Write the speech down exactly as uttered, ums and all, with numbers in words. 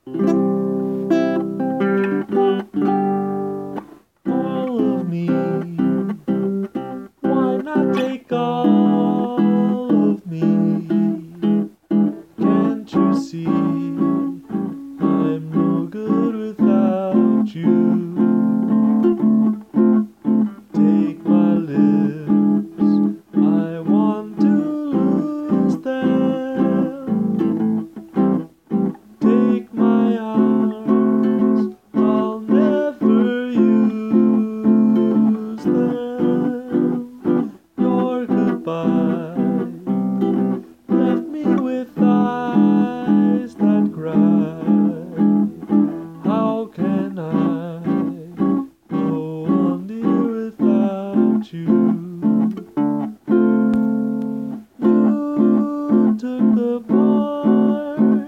All of me, why not take all of me? Can't you see I'm no good without you? Take my lips, I want to lose them. Take my arms, I'll never use them. Your goodbye left me with eyes that cry. How can I go on, dear, without you? You took the part